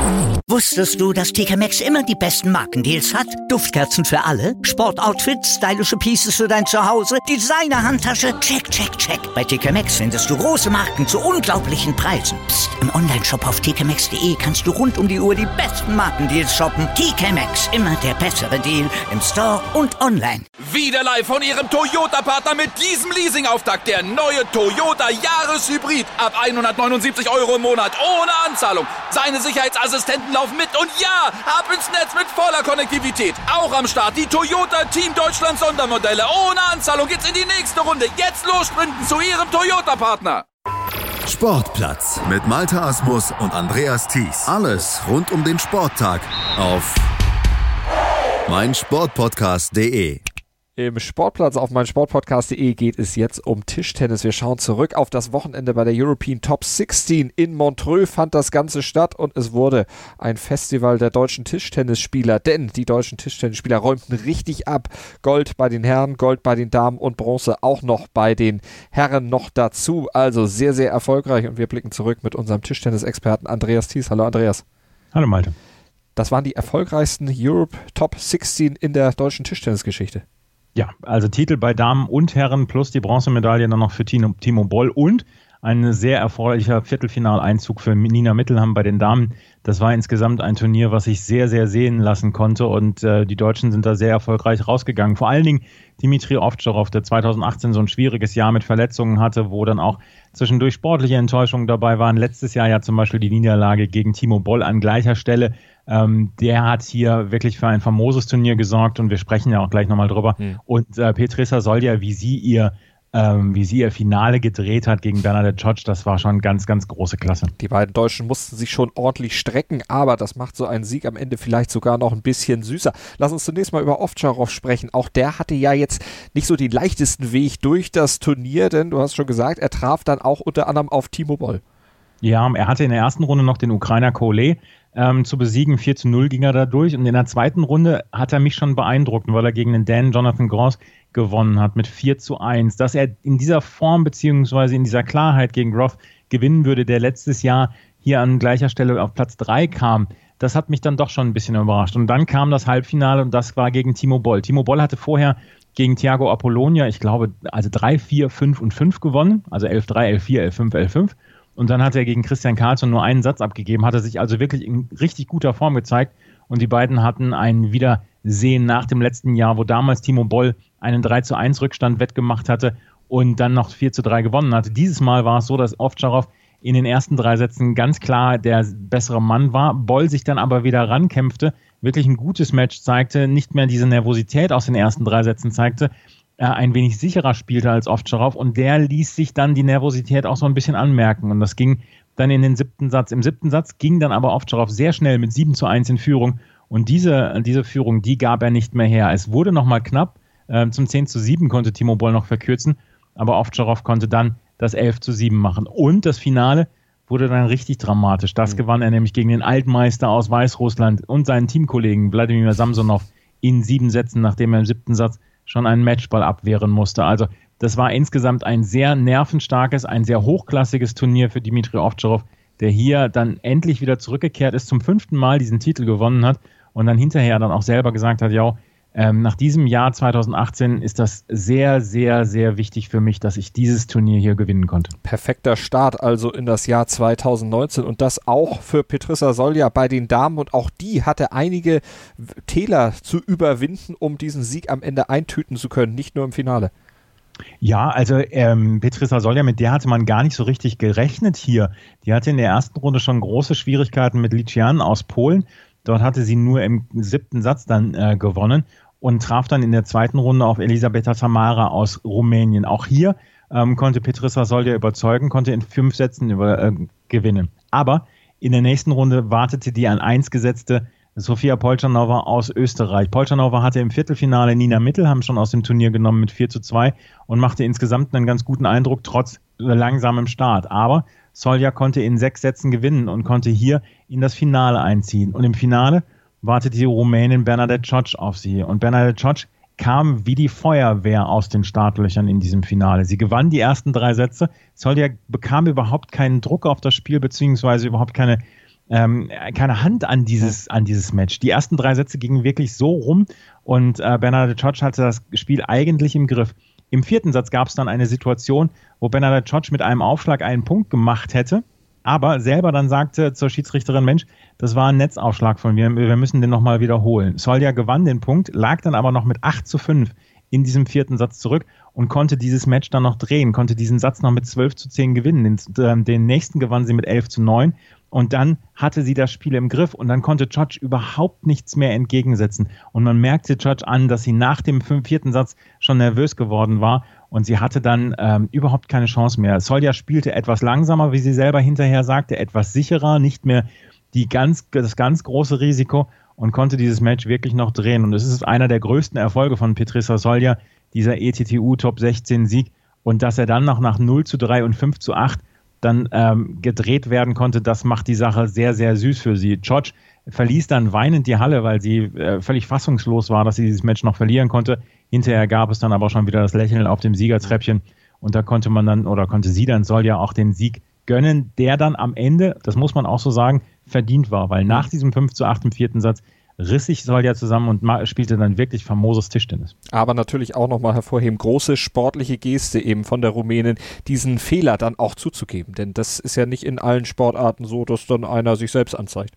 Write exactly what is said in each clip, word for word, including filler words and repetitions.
Wusstest du, dass T K Maxx immer die besten Markendeals hat? Duftkerzen für alle, Sportoutfits, stylische Pieces für dein Zuhause, Designer-Handtasche, check, check, check. Bei T K Maxx findest du große Marken zu unglaublichen Preisen. Psst. Im Onlineshop auf t k maxx punkt d e kannst du rund um die Uhr die besten Markendeals shoppen. T K Maxx, immer der bessere Deal im Store und online. Wieder live von Ihrem Toyota-Partner mit diesem Leasing-Auftakt. Der neue Toyota Jahreshybrid. Ab hundertneunundsiebzig Euro im Monat. Ohne Anzahlung. Seine Sicherheitsassistenten laufen mit. Und ja, ab ins Netz mit voller Konnektivität. Auch am Start die Toyota Team Deutschland Sondermodelle. Ohne Anzahlung geht's in die nächste Runde. Jetzt los sprinten zu Ihrem Toyota-Partner. Sportplatz mit Malte Asmus und Andreas Thies. Alles rund um den Sporttag auf meinsportpodcast punkt de. Im Sportplatz auf meinsportpodcast punkt de geht es jetzt um Tischtennis. Wir schauen zurück auf das Wochenende bei der European Top sechzehn. In Montreux fand das Ganze statt und es wurde ein Festival der deutschen Tischtennisspieler, denn die deutschen Tischtennisspieler räumten richtig ab. Gold bei den Herren, Gold bei den Damen und Bronze auch noch bei den Herren noch dazu. Also sehr, sehr erfolgreich und wir blicken zurück mit unserem Tischtennisexperten Andreas Thies. Hallo Andreas. Hallo Malte. Das waren die erfolgreichsten Europe Top sechzehn in der deutschen Tischtennisgeschichte. Ja, also Titel bei Damen und Herren plus die Bronzemedaille dann noch für Timo, Timo Boll und ein sehr erfreulicher Viertelfinaleinzug für Nina Mittelham bei den Damen. Das war insgesamt ein Turnier, was sich sehr, sehr sehen lassen konnte und äh, die Deutschen sind da sehr erfolgreich rausgegangen. Vor allen Dingen Dimitri Ovtcharov, der zweitausendachtzehn so ein schwieriges Jahr mit Verletzungen hatte, wo dann auch zwischendurch sportliche Enttäuschungen dabei waren. Letztes Jahr ja zum Beispiel die Niederlage gegen Timo Boll an gleicher Stelle. Ähm, der hat hier wirklich für ein famoses Turnier gesorgt und wir sprechen ja auch gleich nochmal drüber. Hm. Und äh, Petrissa Solja, wie sie ihr ähm, wie sie ihr Finale gedreht hat gegen Bernadette Czoc, das war schon ganz, ganz große Klasse. Die beiden Deutschen mussten sich schon ordentlich strecken, aber das macht so einen Sieg am Ende vielleicht sogar noch ein bisschen süßer. Lass uns zunächst mal über Ovtcharov sprechen. Auch der hatte ja jetzt nicht so den leichtesten Weg durch das Turnier, denn du hast schon gesagt, er traf dann auch unter anderem auf Timo Boll. Ja, er hatte in der ersten Runde noch den Ukrainer Kole ähm, zu besiegen. vier zu null ging er da durch. Und in der zweiten Runde hat er mich schon beeindruckt, weil er gegen den Dänen Jonathan Gross gewonnen hat mit vier zu eins. Dass er in dieser Form beziehungsweise in dieser Klarheit gegen Gross gewinnen würde, der letztes Jahr hier an gleicher Stelle auf Platz drei kam, das hat mich dann doch schon ein bisschen überrascht. Und dann kam das Halbfinale und das war gegen Timo Boll. Timo Boll hatte vorher gegen Thiago Apollonia, ich glaube, also drei, vier, fünf und fünf gewonnen. Also elf drei, elf vier, elf fünf, elf fünf. Und dann hat er gegen Christian Karlsson nur einen Satz abgegeben, hat er sich also wirklich in richtig guter Form gezeigt. Und die beiden hatten ein Wiedersehen nach dem letzten Jahr, wo damals Timo Boll einen drei zu eins Rückstand wettgemacht hatte und dann noch vier zu drei gewonnen hatte. Dieses Mal war es so, dass Ovtcharov in den ersten drei Sätzen ganz klar der bessere Mann war. Boll sich dann aber wieder rankämpfte, wirklich ein gutes Match zeigte, nicht mehr diese Nervosität aus den ersten drei Sätzen zeigte, ein wenig sicherer spielte als Ovtcharov und der ließ sich dann die Nervosität auch so ein bisschen anmerken und das ging dann in den siebten Satz. Im siebten Satz ging dann aber Ovtcharov sehr schnell mit sieben zu eins in Führung und diese, diese Führung, die gab er nicht mehr her. Es wurde nochmal knapp, äh, zum zehn zu sieben konnte Timo Boll noch verkürzen, aber Ovtcharov konnte dann das elf zu sieben machen und das Finale wurde dann richtig dramatisch. Das mhm. gewann er nämlich gegen den Altmeister aus Weißrussland und seinen Teamkollegen Wladimir Samsonov in sieben Sätzen, nachdem er im siebten Satz schon einen Matchball abwehren musste. Also das war insgesamt ein sehr nervenstarkes, ein sehr hochklassiges Turnier für Dimitri Ovtcharov, der hier dann endlich wieder zurückgekehrt ist, zum fünften Mal diesen Titel gewonnen hat und dann hinterher dann auch selber gesagt hat, ja, ähm, nach diesem Jahr zweitausendachtzehn ist das sehr, sehr, sehr wichtig für mich, dass ich dieses Turnier hier gewinnen konnte. Perfekter Start also in das Jahr zweitausendneunzehn und das auch für Petrissa Solja bei den Damen und auch die hatte einige Täler zu überwinden, um diesen Sieg am Ende eintüten zu können, nicht nur im Finale. Ja, also ähm, Petrissa Solja, mit der hatte man gar nicht so richtig gerechnet hier. Die hatte in der ersten Runde schon große Schwierigkeiten mit Lichian aus Polen. Dort hatte sie nur im siebten Satz dann äh, gewonnen und traf dann in der zweiten Runde auf Elisabeta Samara aus Rumänien. Auch hier ähm, konnte Petrissa Solja überzeugen, konnte in fünf Sätzen über, äh, gewinnen. Aber in der nächsten Runde wartete die an eins gesetzte Sofia Polchanova aus Österreich. Polchanova hatte im Viertelfinale Nina Mittelham schon aus dem Turnier genommen mit vier zu zwei und machte insgesamt einen ganz guten Eindruck, trotz langsamem Start. Aber Solja konnte in sechs Sätzen gewinnen und konnte hier in das Finale einziehen. Und im Finale wartete die Rumänin Bernadette Czoc auf sie. Und Bernadette Czoc kam wie die Feuerwehr aus den Startlöchern in diesem Finale. Sie gewann die ersten drei Sätze. Solja bekam überhaupt keinen Druck auf das Spiel, beziehungsweise überhaupt keine ähm, keine Hand an dieses, an dieses Match. Die ersten drei Sätze gingen wirklich so rum und äh, Bernadette Church hatte das Spiel eigentlich im Griff. Im vierten Satz gab es dann eine Situation, wo Bernadette Church mit einem Aufschlag einen Punkt gemacht hätte, aber selber dann sagte zur Schiedsrichterin, Mensch, das war ein Netzaufschlag von mir, wir müssen den nochmal wiederholen. Solja gewann den Punkt, lag dann aber noch mit acht zu fünf in diesem vierten Satz zurück und konnte dieses Match dann noch drehen, konnte diesen Satz noch mit zwölf zu zehn gewinnen. Den, den nächsten gewann sie mit elf zu neun und dann hatte sie das Spiel im Griff und dann konnte Church überhaupt nichts mehr entgegensetzen. Und man merkte Church an, dass sie nach dem vierten Satz schon nervös geworden war und sie hatte dann ähm, überhaupt keine Chance mehr. Solja spielte etwas langsamer, wie sie selber hinterher sagte, etwas sicherer, nicht mehr die ganz, das ganz große Risiko und konnte dieses Match wirklich noch drehen. Und es ist einer der größten Erfolge von Petrissa Solja, dieser E T T U Top sechzehn Sieg. Und dass er dann noch nach null zu drei und fünf zu acht dann ähm, gedreht werden konnte, das macht die Sache sehr, sehr süß für sie. Church verließ dann weinend die Halle, weil sie äh, völlig fassungslos war, dass sie dieses Match noch verlieren konnte. Hinterher gab es dann aber schon wieder das Lächeln auf dem Siegertreppchen und da konnte man dann, oder konnte sie dann Solja auch den Sieg gönnen, der dann am Ende, das muss man auch so sagen, verdient war, weil nach diesem fünf zu acht im vierten Satz riss sich Solja zusammen und ma- spielte dann wirklich famoses Tischtennis. Aber natürlich auch nochmal hervorheben, große sportliche Geste eben von der Rumänin, diesen Fehler dann auch zuzugeben, denn das ist ja nicht in allen Sportarten so, dass dann einer sich selbst anzeigt.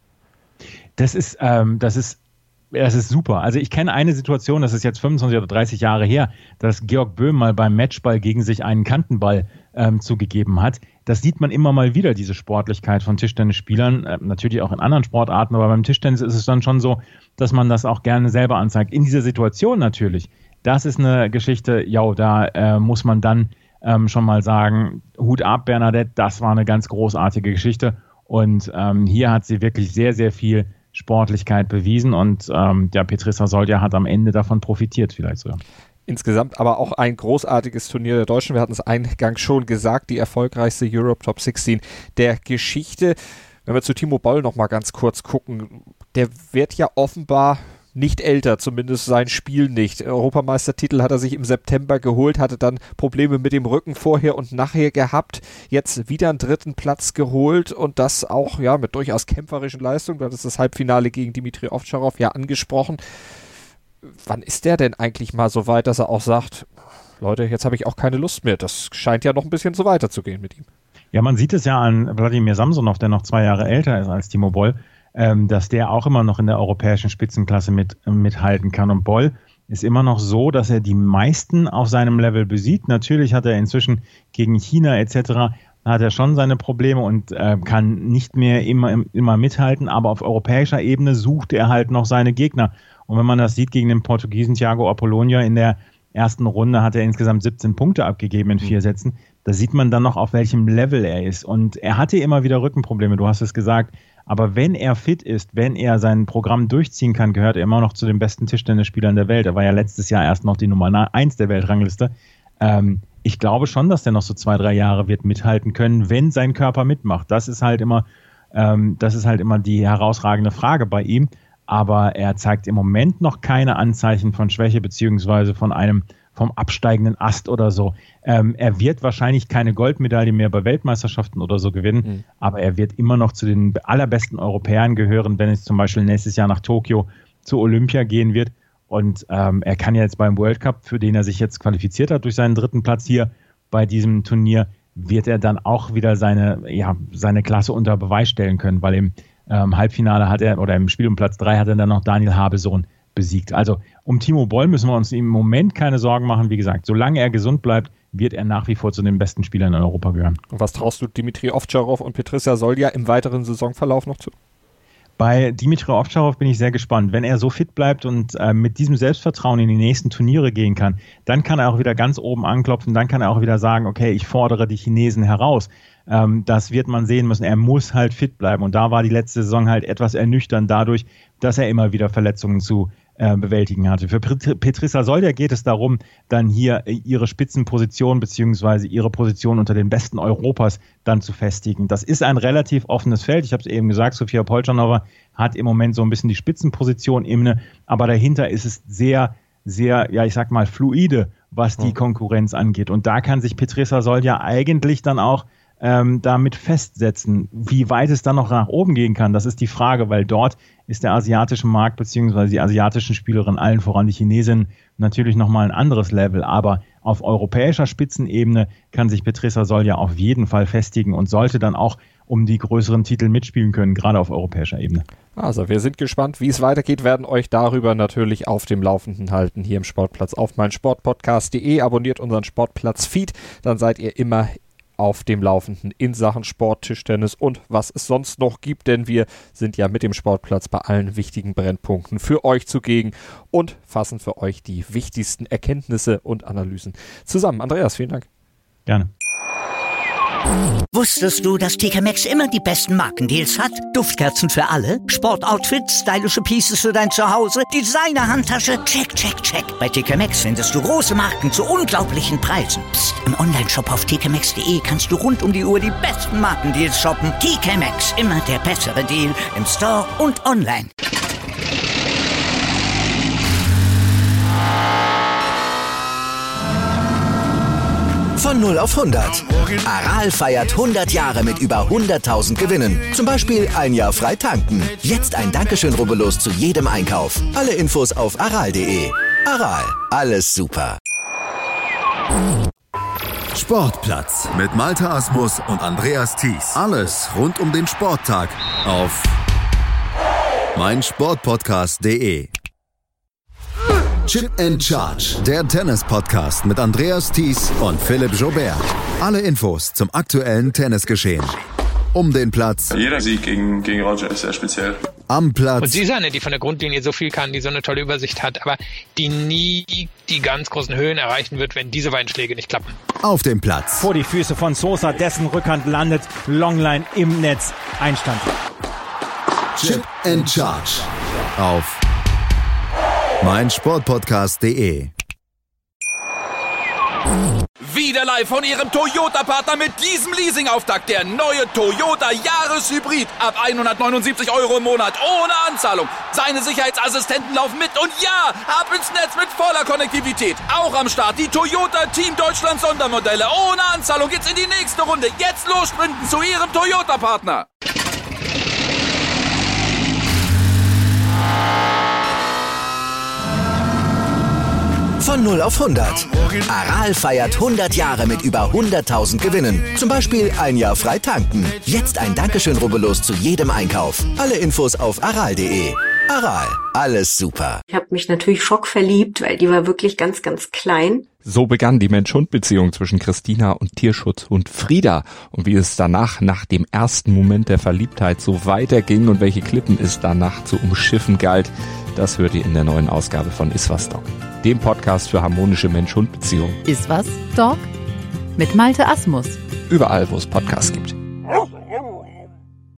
Das ist, ähm, das ist Das ist super. Also ich kenne eine Situation, das ist jetzt fünfundzwanzig oder dreißig Jahre her, dass Georg Böhm mal beim Matchball gegen sich einen Kantenball ähm, zugegeben hat. Das sieht man immer mal wieder, diese Sportlichkeit von Tischtennisspielern, äh, natürlich auch in anderen Sportarten, aber beim Tischtennis ist es dann schon so, dass man das auch gerne selber anzeigt. In dieser Situation natürlich, das ist eine Geschichte, ja, da äh, muss man dann ähm, schon mal sagen, Hut ab, Bernadette, das war eine ganz großartige Geschichte und ähm, hier hat sie wirklich sehr, sehr viel Sportlichkeit bewiesen und ähm, der Petrissa Solja hat am Ende davon profitiert vielleicht sogar. Insgesamt aber auch ein großartiges Turnier der Deutschen. Wir hatten es eingangs schon gesagt, die erfolgreichste Europe Top sechzehn der Geschichte. Wenn wir zu Timo Boll noch mal ganz kurz gucken, der wird ja offenbar nicht älter, zumindest sein Spiel nicht. Europameistertitel hat er sich im September geholt, hatte dann Probleme mit dem Rücken vorher und nachher gehabt, jetzt wieder einen dritten Platz geholt und das auch ja mit durchaus kämpferischen Leistungen. Das ist das Halbfinale gegen Dimitri Ovtcharov ja angesprochen. Wann ist der denn eigentlich mal so weit, dass er auch sagt, Leute, jetzt habe ich auch keine Lust mehr. Das scheint ja noch ein bisschen so weiterzugehen mit ihm. Ja, man sieht es ja an Wladimir Samsonov, der noch zwei Jahre älter ist als Timo Boll, ähm, dass der auch immer noch in der europäischen Spitzenklasse mit, äh, mithalten kann. Und Boll ist immer noch so, dass er die meisten auf seinem Level besiegt. Natürlich hat er inzwischen gegen China et cetera hat er schon seine Probleme und äh, kann nicht mehr immer, immer mithalten, aber auf europäischer Ebene sucht er halt noch seine Gegner. Und wenn man das sieht gegen den Portugiesen Thiago Apollonia in der ersten Runde, hat er insgesamt siebzehn Punkte abgegeben in vier Sätzen. Da sieht man dann noch, auf welchem Level er ist. Und er hatte immer wieder Rückenprobleme, du hast es gesagt. Aber wenn er fit ist, wenn er sein Programm durchziehen kann, gehört er immer noch zu den besten Tischtennisspielern der Welt. Er war ja letztes Jahr erst noch die Nummer eins der Weltrangliste. Ähm, ich glaube schon, dass der noch so zwei, drei Jahre wird mithalten können, wenn sein Körper mitmacht. Das ist halt immer, ähm, das ist halt immer die herausragende Frage bei ihm. Aber er zeigt im Moment noch keine Anzeichen von Schwäche beziehungsweise von einem vom absteigenden Ast oder so. Ähm, er wird wahrscheinlich keine Goldmedaille mehr bei Weltmeisterschaften oder so gewinnen, mhm. aber er wird immer noch zu den allerbesten Europäern gehören, wenn es zum Beispiel nächstes Jahr nach Tokio zu Olympia gehen wird. Und ähm, er kann ja jetzt beim World Cup, für den er sich jetzt qualifiziert hat durch seinen dritten Platz hier bei diesem Turnier, wird er dann auch wieder seine, ja, seine Klasse unter Beweis stellen können, weil im ähm, Halbfinale hat er, oder im Spiel um Platz drei hat er dann noch Daniel Habesohn besiegt. Also um Timo Boll müssen wir uns im Moment keine Sorgen machen. Wie gesagt, solange er gesund bleibt, wird er nach wie vor zu den besten Spielern in Europa gehören. Und was traust du Dimitri Ovtcharov und Petrissa Solja im weiteren Saisonverlauf noch zu? Bei Dimitri Ovtcharov bin ich sehr gespannt. Wenn er so fit bleibt und äh, mit diesem Selbstvertrauen in die nächsten Turniere gehen kann, dann kann er auch wieder ganz oben anklopfen, dann kann er auch wieder sagen, okay, ich fordere die Chinesen heraus. Ähm, das wird man sehen müssen. Er muss halt fit bleiben. Und da war die letzte Saison halt etwas ernüchternd dadurch, dass er immer wieder Verletzungen zu äh, bewältigen hatte. Für Petrissa Solja geht es darum, dann hier ihre Spitzenposition beziehungsweise ihre Position unter den Besten Europas dann zu festigen. Das ist ein relativ offenes Feld. Ich habe es eben gesagt, Sofia Polchanova hat im Moment so ein bisschen die Spitzenposition inne, aber dahinter ist es sehr, sehr, ja ich sag mal, fluide, was die Konkurrenz angeht. Und da kann sich Petrissa Solja eigentlich dann auch ähm, damit festsetzen. Wie weit es dann noch nach oben gehen kann, das ist die Frage, weil dort ist der asiatische Markt beziehungsweise die asiatischen Spielerinnen, allen voran die Chinesinnen, natürlich nochmal ein anderes Level. Aber auf europäischer Spitzenebene kann sich Petrissa Solja auf jeden Fall festigen und sollte dann auch um die größeren Titel mitspielen können, gerade auf europäischer Ebene. Also wir sind gespannt, wie es weitergeht, werden euch darüber natürlich auf dem Laufenden halten hier im Sportplatz auf meinsportpodcast punkt de. Abonniert unseren Sportplatz-Feed, dann seid ihr immer auf dem Laufenden in Sachen Sport, Tischtennis und was es sonst noch gibt, denn wir sind ja mit dem Sportplatz bei allen wichtigen Brennpunkten für euch zugegen und fassen für euch die wichtigsten Erkenntnisse und Analysen zusammen. Andreas, vielen Dank. Gerne. Wusstest du, dass T K Maxx immer die besten Markendeals hat? Duftkerzen für alle, Sportoutfits, stylische Pieces für dein Zuhause, Designer-Handtasche, check, check, check. Bei T K Maxx findest du große Marken zu unglaublichen Preisen. Psst. Im Onlineshop auf t k maxx punkt de kannst du rund um die Uhr die besten Markendeals shoppen. T K Maxx, immer der bessere Deal im Store und online. Von null auf hundert. Aral feiert hundert Jahre mit über hunderttausend Gewinnen. Zum Beispiel ein Jahr frei tanken. Jetzt ein Dankeschön, rubbellos zu jedem Einkauf. Alle Infos auf aral punkt de. Aral, alles super. Sportplatz mit Malte Asmus und Andreas Thies. Alles rund um den Sporttag auf meinsportpodcast punkt de. Chip and Charge, der Tennis-Podcast mit Andreas Thies und Philipp Joubert. Alle Infos zum aktuellen Tennisgeschehen. Um den Platz. Jeder Sieg gegen, gegen Roger ist sehr speziell. Am Platz. Und sie ist eine, die von der Grundlinie so viel kann, die so eine tolle Übersicht hat, aber die nie die ganz großen Höhen erreichen wird, wenn diese beiden Schläge nicht klappen. Auf dem Platz. Vor die Füße von Sosa, dessen Rückhand landet, Longline im Netz, Einstand. Chip and Charge auf meinsportpodcast punkt de. Wieder live von Ihrem Toyota-Partner mit diesem Leasing-Auftakt. Der neue Toyota Jahreshybrid. Ab hundertneunundsiebzig Euro im Monat. Ohne Anzahlung. Seine Sicherheitsassistenten laufen mit. Und ja, ab ins Netz mit voller Konnektivität. Auch am Start die Toyota Team Deutschland Sondermodelle. Ohne Anzahlung geht's in die nächste Runde. Jetzt los sprinten zu Ihrem Toyota-Partner. Von null auf hundert. Aral feiert hundert Jahre mit über hunderttausend Gewinnen. Zum Beispiel ein Jahr frei tanken. Jetzt ein Dankeschön, rubbellos zu jedem Einkauf. Alle Infos auf aral punkt de. Aral, alles super. Ich habe mich natürlich schockverliebt, weil die war wirklich ganz, ganz klein. So begann die Mensch-Hund-Beziehung zwischen Christina und Tierschutzhund Frieda. Und wie es danach, nach dem ersten Moment der Verliebtheit, so weiterging und welche Klippen es danach zu umschiffen galt, das hört ihr in der neuen Ausgabe von Iswas Dog, dem Podcast für harmonische Mensch-Hund-Beziehungen. Iswas Dog? Mit Malte Asmus. Überall, wo es Podcasts gibt.